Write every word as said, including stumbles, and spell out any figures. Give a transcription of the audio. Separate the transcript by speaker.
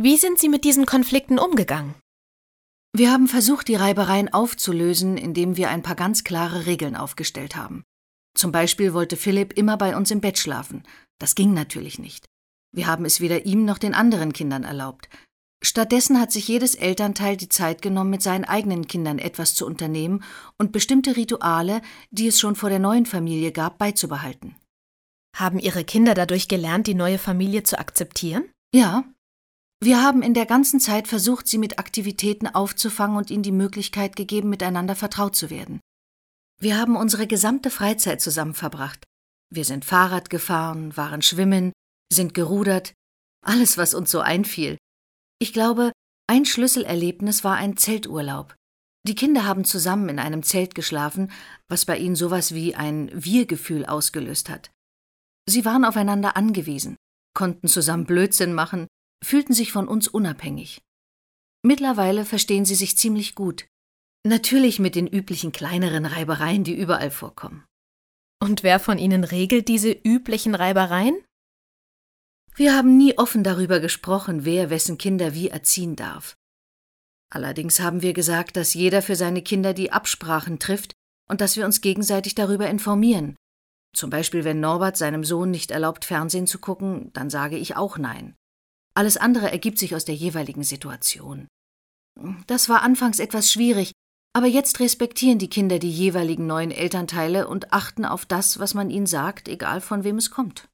Speaker 1: Wie sind Sie mit diesen Konflikten umgegangen?
Speaker 2: Wir haben versucht, die Reibereien aufzulösen, indem wir ein paar ganz klare Regeln aufgestellt haben. Zum Beispiel wollte Philipp immer bei uns im Bett schlafen. Das ging natürlich nicht. Wir haben es weder ihm noch den anderen Kindern erlaubt. Stattdessen hat sich jedes Elternteil die Zeit genommen, mit seinen eigenen Kindern etwas zu unternehmen und bestimmte Rituale, die es schon vor der neuen Familie gab, beizubehalten.
Speaker 1: Haben Ihre Kinder dadurch gelernt, die neue Familie zu akzeptieren?
Speaker 2: Ja. Wir haben in der ganzen Zeit versucht, sie mit Aktivitäten aufzufangen und ihnen die Möglichkeit gegeben, miteinander vertraut zu werden. Wir haben unsere gesamte Freizeit zusammen verbracht. Wir sind Fahrrad gefahren, waren schwimmen, sind gerudert, alles, was uns so einfiel. Ich glaube, ein Schlüsselerlebnis war ein Zelturlaub. Die Kinder haben zusammen in einem Zelt geschlafen, was bei ihnen sowas wie ein Wir-Gefühl ausgelöst hat. Sie waren aufeinander angewiesen, konnten zusammen Blödsinn machen, fühlten sich von uns unabhängig. Mittlerweile verstehen sie sich ziemlich gut. Natürlich mit den üblichen kleineren Reibereien, die überall vorkommen.
Speaker 1: Und wer von Ihnen regelt diese üblichen Reibereien?
Speaker 2: Wir haben nie offen darüber gesprochen, wer wessen Kinder wie erziehen darf. Allerdings haben wir gesagt, dass jeder für seine Kinder die Absprachen trifft und dass wir uns gegenseitig darüber informieren. Zum Beispiel, wenn Norbert seinem Sohn nicht erlaubt, Fernsehen zu gucken, dann sage ich auch nein. Alles andere ergibt sich aus der jeweiligen Situation. Das war anfangs etwas schwierig, aber jetzt respektieren die Kinder die jeweiligen neuen Elternteile und achten auf das, was man ihnen sagt, egal von wem es kommt.